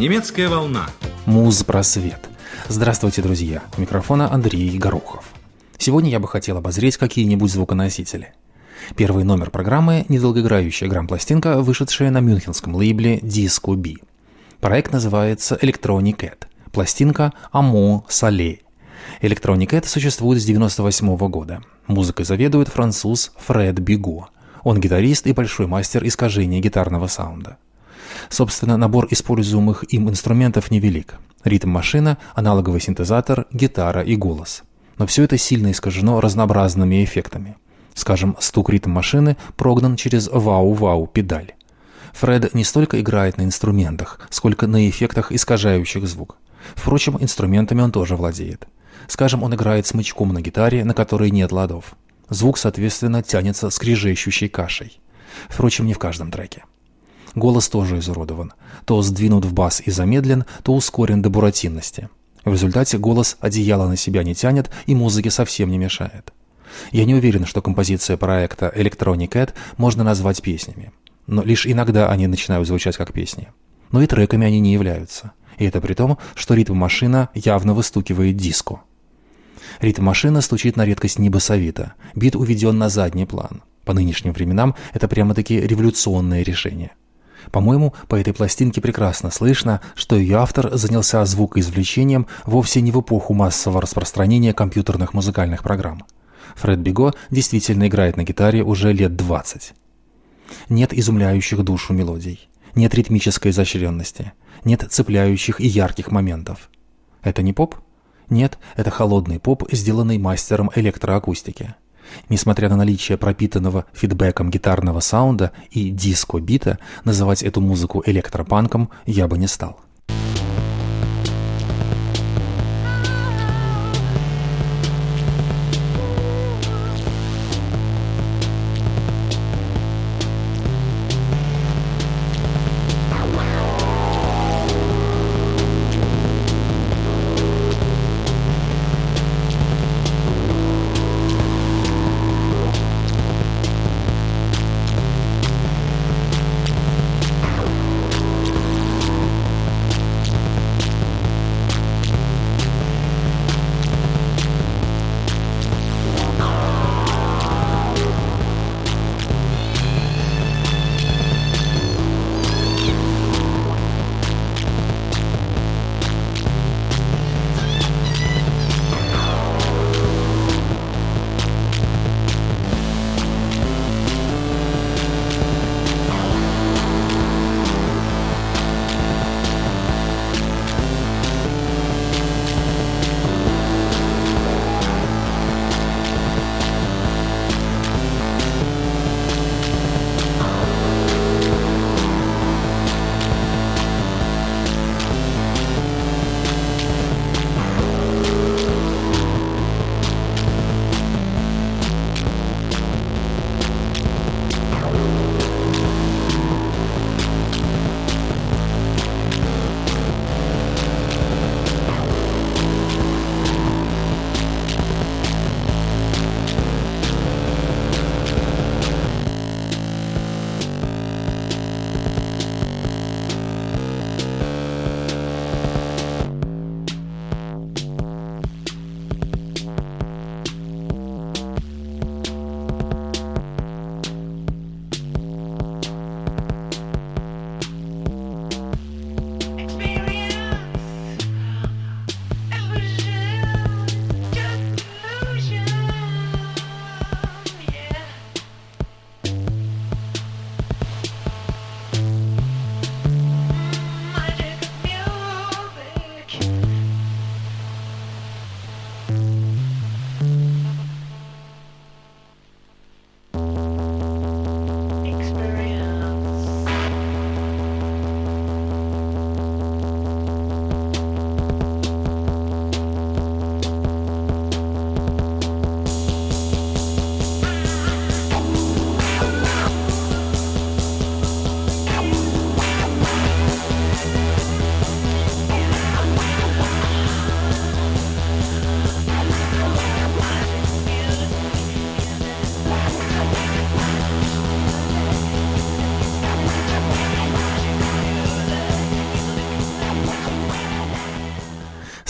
Немецкая волна. Муз-просвет. Здравствуйте, друзья. У микрофона Андрей Горохов. Сегодня я бы хотел обозреть какие-нибудь звуконосители. Первый номер программы – недолгоиграющая грамм-пластинка, вышедшая на мюнхенском лейбле Disco B. Проект называется Electronic Cat. Пластинка «Амо Сале». Electronic Cat существует с 1998 года. Музыкой заведует француз Фред Биго. Он гитарист и большой мастер искажения гитарного саунда. Собственно, набор используемых им инструментов невелик. Ритм-машина, аналоговый синтезатор, гитара и голос. Но все это сильно искажено разнообразными эффектами. Скажем, стук ритм-машины прогнан через вау-вау педаль. Фред не столько играет на инструментах, сколько на эффектах, искажающих звук. Впрочем, инструментами он тоже владеет. Скажем, он играет смычком на гитаре, на которой нет ладов. Звук, соответственно, тянется скрежещущей кашей. Впрочем, не в каждом треке. Голос тоже изуродован. То сдвинут в бас и замедлен, то ускорен до буратинности. В результате голос одеяло на себя не тянет и музыке совсем не мешает. Я не уверен, что композиция проекта Electronic Cat можно назвать песнями. Но лишь иногда они начинают звучать как песни. Но и треками они не являются. И это при том, что ритм-машина явно выстукивает диско. Ритм-машина стучит на редкость не басовито. Бит уведен на задний план. По нынешним временам это прямо-таки революционное решение. По-моему, по этой пластинке прекрасно слышно, что ее автор занялся звукоизвлечением вовсе не в эпоху массового распространения компьютерных музыкальных программ. Фред Биго действительно играет на гитаре уже лет 20. Нет изумляющих душу мелодий, нет ритмической изощренности, нет цепляющих и ярких моментов. Это не поп? Нет, это холодный поп, сделанный мастером электроакустики. Несмотря на наличие пропитанного фидбэком гитарного саунда и диско-бита, называть эту музыку электропанком я бы не стал.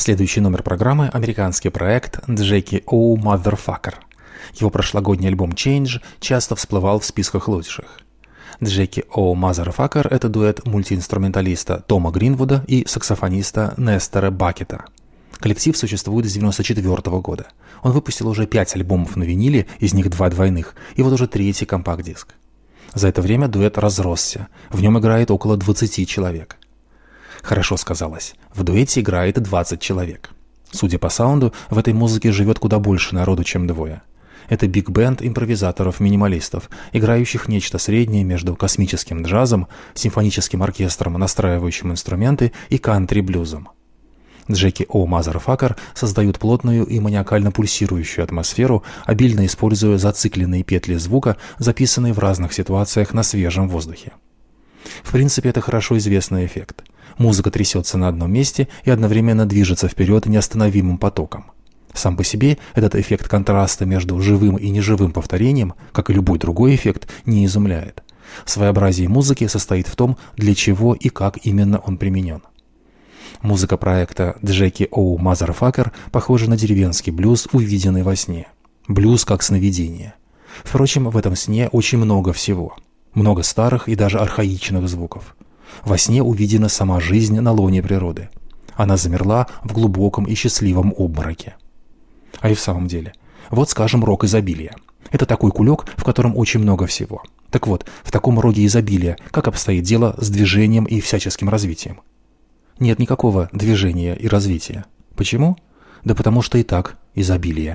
Следующий номер программы – американский проект Jackie O. Motherfucker. Его прошлогодний альбом Change часто всплывал в списках лучших. Jackie O. Motherfucker – это дуэт мультиинструменталиста Тома Гринвуда и саксофониста Нестора Бакета. Коллектив существует с 1994 года. Он выпустил уже 5 альбомов на виниле, из них 2 двойных, и вот уже 3-й компакт-диск. За это время дуэт разросся, в нем играет около 20 человек. Хорошо сказалось, в дуэте играет 20 человек. Судя по саунду, в этой музыке живет куда больше народу, чем двое. Это биг-бенд импровизаторов-минималистов, играющих нечто среднее между космическим джазом, симфоническим оркестром, настраивающим инструменты, и кантри-блюзом. Jackie O. Motherfucker создают плотную и маниакально пульсирующую атмосферу, обильно используя зацикленные петли звука, записанные в разных ситуациях на свежем воздухе. В принципе, это хорошо известный эффект. Музыка трясется на одном месте и одновременно движется вперед неостановимым потоком. Сам по себе этот эффект контраста между живым и неживым повторением, как и любой другой эффект, не изумляет. Своеобразие музыки состоит в том, для чего и как именно он применен. Музыка проекта Jackie O. Motherfucker похожа на деревенский блюз, увиденный во сне. Блюз как сновидение. Впрочем, в этом сне очень много всего. Много старых и даже архаичных звуков. Во сне увидена сама жизнь на лоне природы. Она замерла в глубоком и счастливом обмороке. А и в самом деле, вот, скажем, рог изобилия. Это такой кулек, в котором очень много всего. Так вот, в таком роге изобилия как обстоит дело с движением и всяческим развитием? Нет никакого движения и развития. Почему? Да потому что и так изобилие.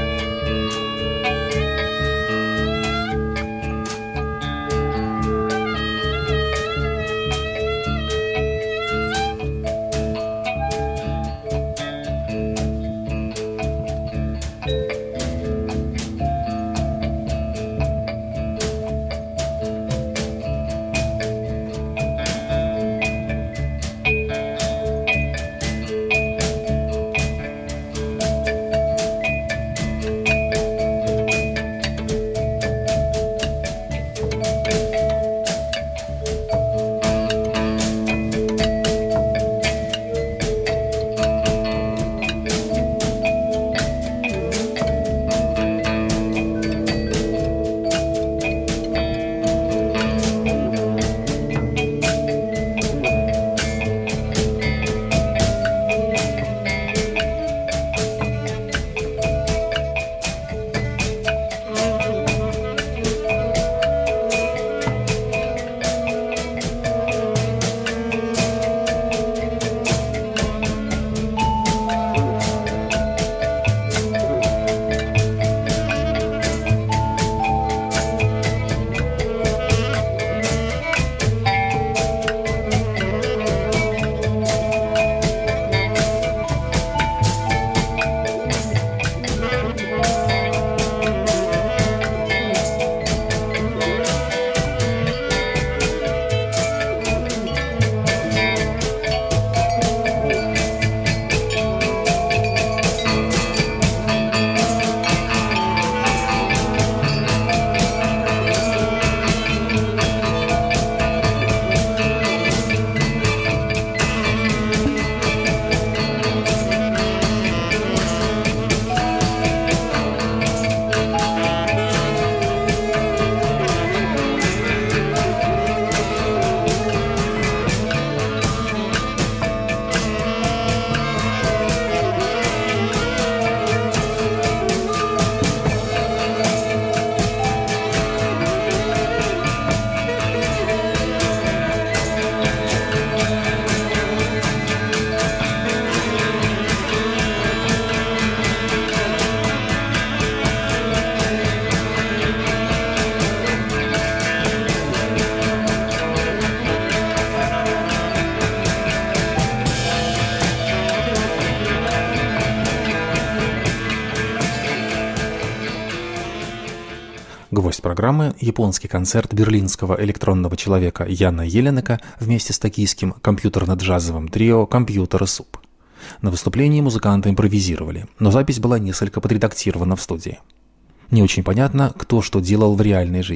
Гвоздь программы – японский концерт берлинского электронного человека Яна Еленека вместе с токийским компьютерно-джазовым трио «Компьютер и суп». На выступлении музыканты импровизировали, но запись была несколько подредактирована в студии. Не очень понятно, кто что делал в реальной жизни.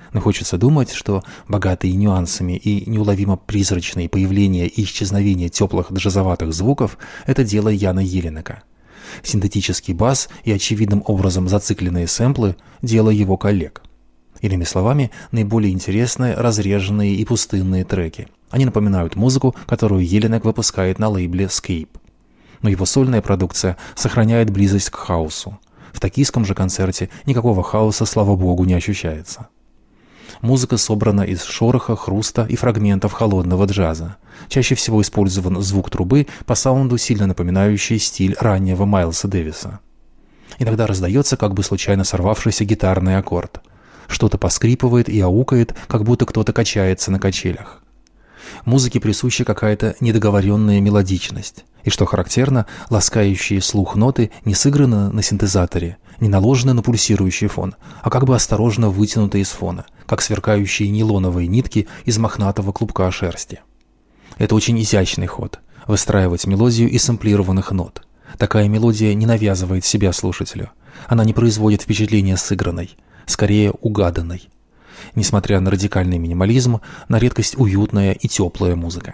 Но хочется думать, что богатые нюансами и неуловимо призрачные появления и исчезновения теплых джазоватых звуков – это дело Яна Елинека. Синтетический бас и очевидным образом зацикленные сэмплы – дело его коллег. Иными словами, наиболее интересные, разреженные и пустынные треки. Они напоминают музыку, которую Елинек выпускает на лейбле Scape. Но его сольная продукция сохраняет близость к хаосу. В токийском же концерте никакого хаоса, слава богу, не ощущается. Музыка собрана из шороха, хруста и фрагментов холодного джаза. Чаще всего использован звук трубы, по саунду сильно напоминающий стиль раннего Майлса Дэвиса. Иногда раздается как бы случайно сорвавшийся гитарный аккорд. Что-то поскрипывает и аукает, как будто кто-то качается на качелях. Музыке присуща какая-то недоговоренная мелодичность. И что характерно, ласкающие слух ноты не сыграны на синтезаторе, не наложены на пульсирующий фон, а как бы осторожно вытянуты из фона, как сверкающие нейлоновые нитки из мохнатого клубка шерсти. Это очень изящный ход – выстраивать мелодию из сэмплированных нот. Такая мелодия не навязывает себя слушателю. Она не производит впечатления сыгранной, скорее угаданной. Несмотря на радикальный минимализм, на редкость уютная и теплая музыка.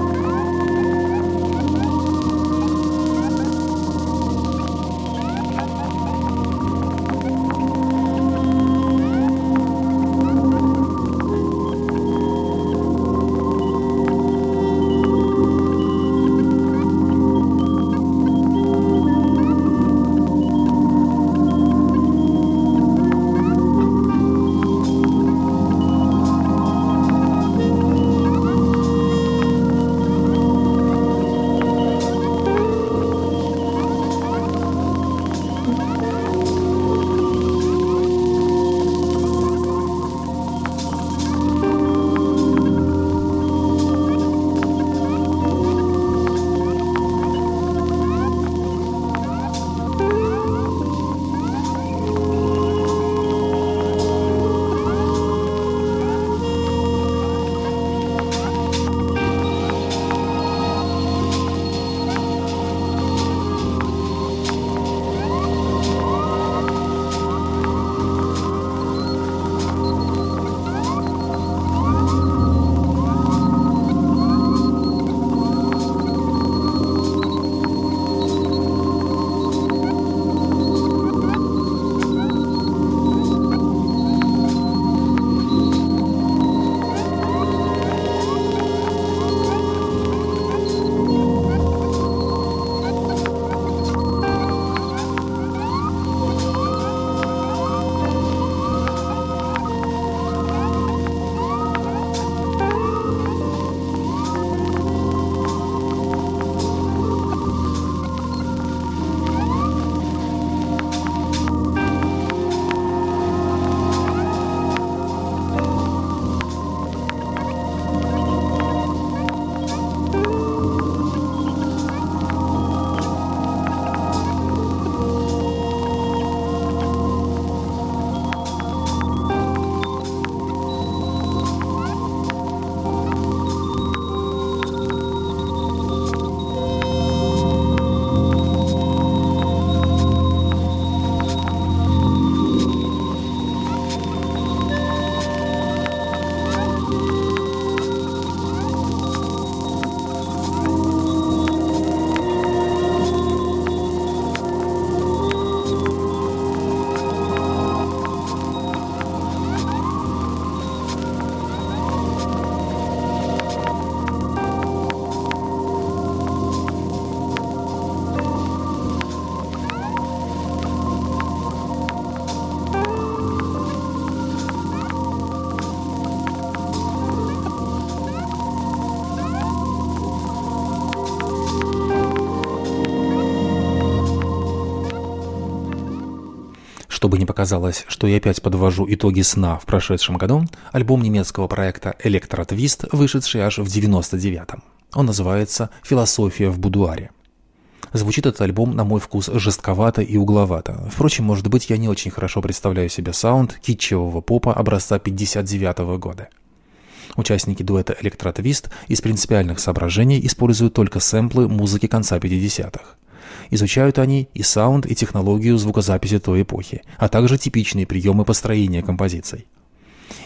Чтобы не показалось, что я опять подвожу итоги сна в прошедшем году, альбом немецкого проекта «Электротвист», вышедший аж в 99-м. Он называется «Философия в будуаре». Звучит этот альбом, на мой вкус, жестковато и угловато. Впрочем, может быть, я не очень хорошо представляю себе саунд китчевого попа образца 59-го года. Участники дуэта «Электротвист» из принципиальных соображений используют только сэмплы музыки конца 50-х. Изучают они и саунд, и технологию звукозаписи той эпохи, а также типичные приемы построения композиций.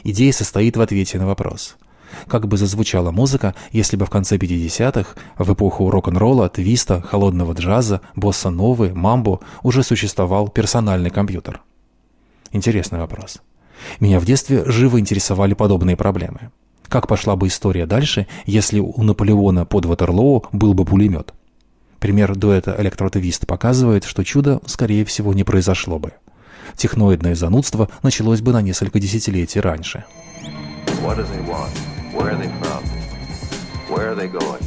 Идея состоит в ответе на вопрос. Как бы зазвучала музыка, если бы в конце 50-х, в эпоху рок-н-ролла, твиста, холодного джаза, босса-новы, мамбо, уже существовал персональный компьютер? Интересный вопрос. Меня в детстве живо интересовали подобные проблемы. Как пошла бы история дальше, если у Наполеона под Ватерлоу был бы пулемет? Пример дуэта «Электротвист» показывает, что чудо, скорее всего, не произошло бы. Техноидное занудство началось бы на несколько десятилетий раньше. What do they want? Where are they from? Where are they going?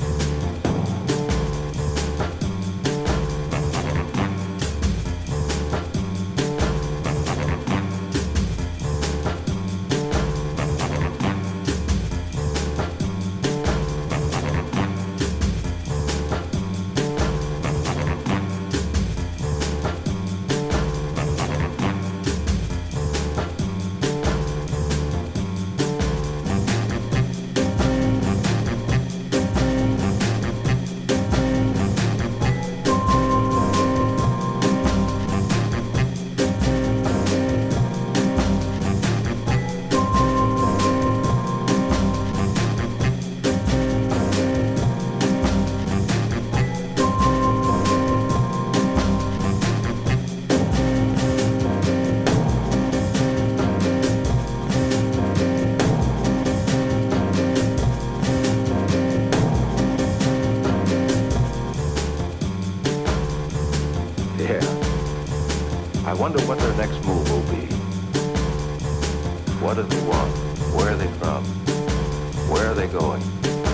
I wonder what their next move will be. What do they want? Where are they from? Where are they going?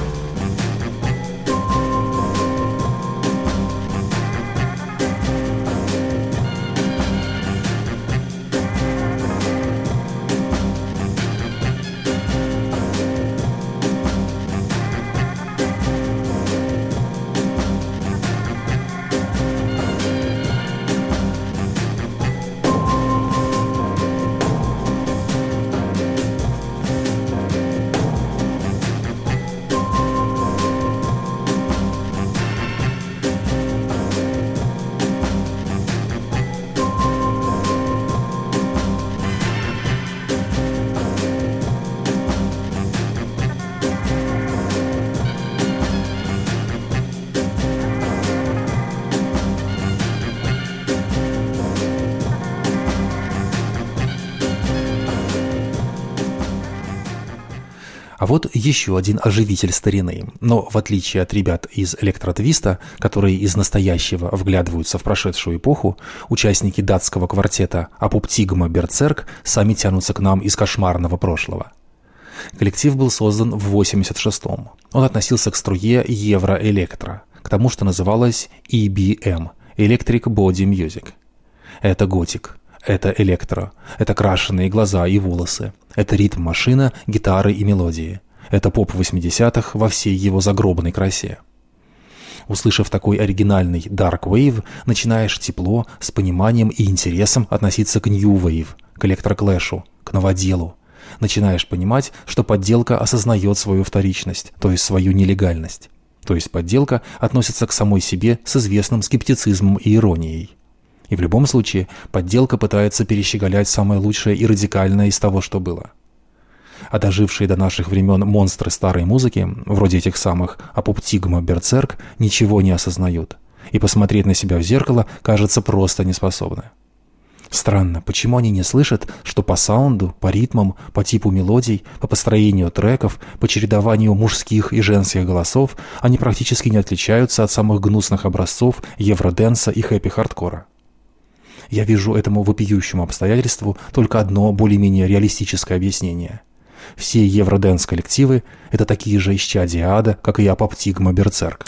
А вот еще один оживитель старины. Но в отличие от ребят из «Электротвиста», которые из настоящего вглядываются в прошедшую эпоху, участники датского квартета «Апоптигма Берцерк» сами тянутся к нам из кошмарного прошлого. Коллектив был создан в 1986-м. Он относился к струе евроэлектро, к тому, что называлось EBM – Electric Body Music. Это готик. Это электро, это крашеные глаза и волосы, это ритм-машина, гитары и мелодии. Это поп 80-х во всей его загробной красе. Услышав такой оригинальный Dark Wave, начинаешь тепло, с пониманием и интересом относиться к New Wave, к электроклэшу, к новоделу. Начинаешь понимать, что подделка осознает свою вторичность, то есть свою нелегальность. То есть подделка относится к самой себе с известным скептицизмом и иронией. И в любом случае подделка пытается перещеголять самое лучшее и радикальное из того, что было. А дожившие до наших времен монстры старой музыки, вроде этих самых Апоптигма Берцерк, ничего не осознают. И посмотреть на себя в зеркало, кажется, просто не способны. Странно, почему они не слышат, что по саунду, по ритмам, по типу мелодий, по построению треков, по чередованию мужских и женских голосов они практически не отличаются от самых гнусных образцов евроденса и хэппи-хардкора. Я вижу этому вопиющему обстоятельству только одно более-менее реалистическое объяснение. Все евроденс-коллективы – это такие же исчадия ада, как и Апоптигма Берцерк.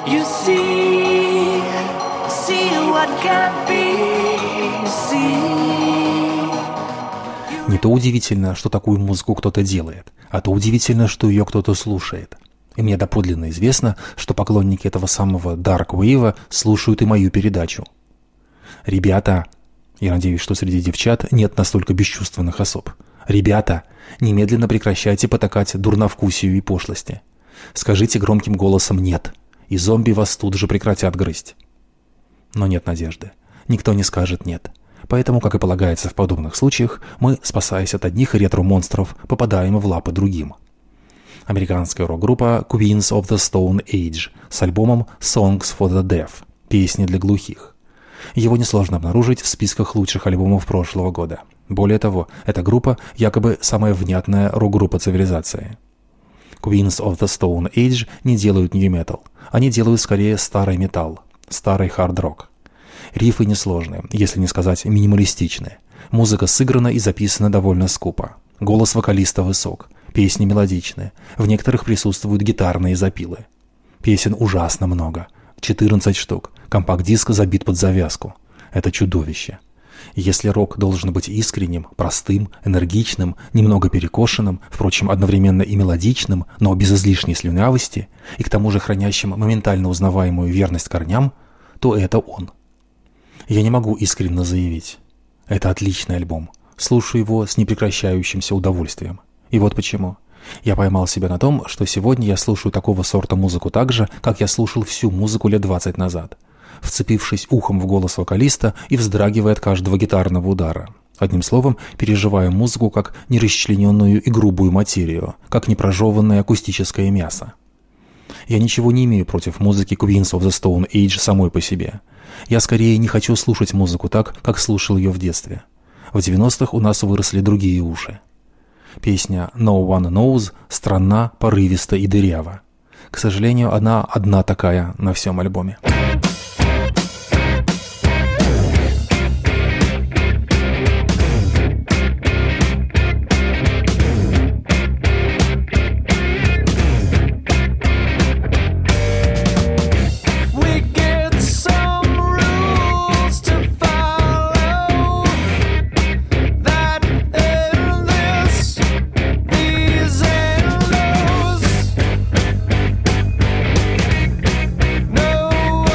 You see what can't be seen. Не то удивительно, что такую музыку кто-то делает, а то удивительно, что ее кто-то слушает. И мне доподлинно известно, что поклонники этого самого Dark Wave слушают и мою передачу. Ребята, я надеюсь, что среди девчат нет настолько бесчувственных особ. Ребята, немедленно прекращайте потакать дурновкусию и пошлости. Скажите громким голосом «нет», и зомби вас тут же прекратят грызть. Но нет надежды. Никто не скажет «нет». Поэтому, как и полагается в подобных случаях, мы, спасаясь от одних ретро-монстров, попадаем в лапы другим. Американская рок-группа Queens of the Stone Age с альбомом Songs for the Deaf – «Песни для глухих». Его несложно обнаружить в списках лучших альбомов прошлого года. Более того, эта группа якобы самая внятная рок-группа цивилизации. Queens of the Stone Age не делают нью-метал. Они делают скорее старый металл, старый хард-рок. Рифы несложные, если не сказать минималистичные. Музыка сыграна и записана довольно скупо. Голос вокалиста высок. Песни мелодичные. В некоторых присутствуют гитарные запилы. Песен ужасно много. 14 штук. Компакт-диск забит под завязку. Это чудовище. Если рок должен быть искренним, простым, энергичным, немного перекошенным, впрочем, одновременно и мелодичным, но без излишней слюнявости, и к тому же хранящим моментально узнаваемую верность корням, то это он. Я не могу искренне заявить. Это отличный альбом. Слушаю его с непрекращающимся удовольствием. И вот почему. Я поймал себя на том, что сегодня я слушаю такого сорта музыку так же, как я слушал всю музыку лет 20 назад, вцепившись ухом в голос вокалиста и вздрагивая от каждого гитарного удара. Одним словом, переживаю музыку как нерасчлененную и грубую материю, как непрожеванное акустическое мясо. Я ничего не имею против музыки Queens of the Stone Age самой по себе. Я скорее не хочу слушать музыку так, как слушал ее в детстве. В 90-х у нас выросли другие уши. Песня «No One Knows» странна, порывиста и дырява. К сожалению, она одна такая на всем альбоме. No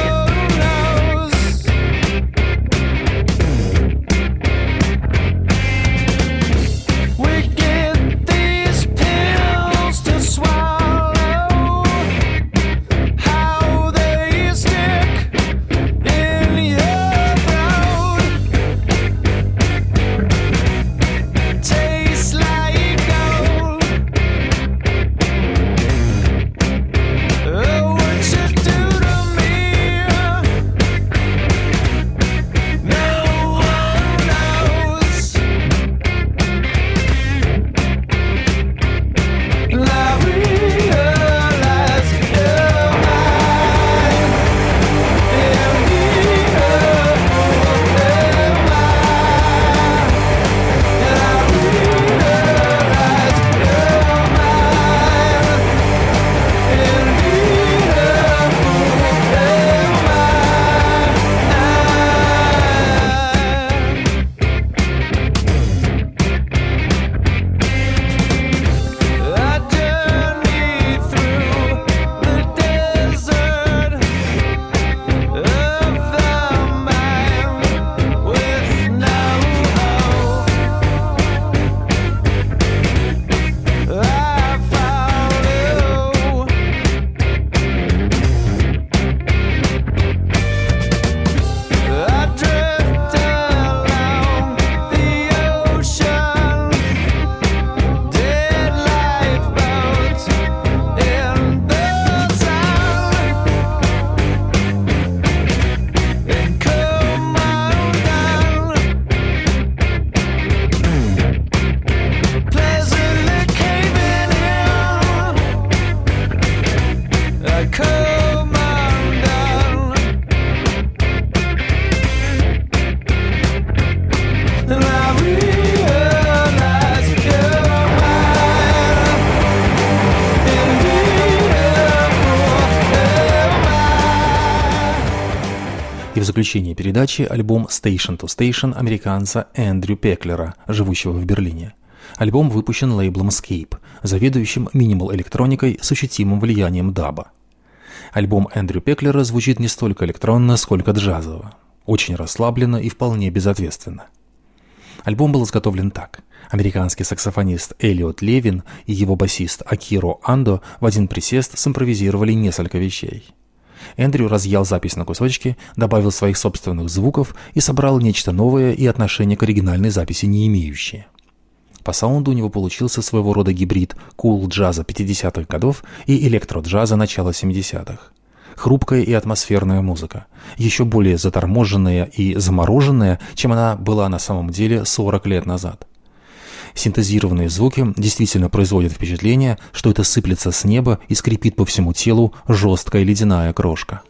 И в заключение передачи альбом Station to Station американца Эндрю Пеклера, живущего в Берлине. Альбом выпущен лейблом Escape, заведующим минимал-электроникой с ощутимым влиянием даба. Альбом Эндрю Пеклера звучит не столько электронно, сколько джазово. Очень расслабленно и вполне безответственно. Альбом был изготовлен так. Американский саксофонист Эллиот Левин и его басист Акиро Андо в один присест симпровизировали несколько вещей. Эндрю разъял запись на кусочки, добавил своих собственных звуков и собрал нечто новое и отношение к оригинальной записи не имеющее. По саунду у него получился своего рода гибрид кул-джаза 50-х годов и электро-джаза начала 70-х. Хрупкая и атмосферная музыка, еще более заторможенная и замороженная, чем она была на самом деле 40 лет назад. Синтезированные звуки действительно производят впечатление, что это сыплется с неба и скрипит по всему телу жесткая ледяная крошка.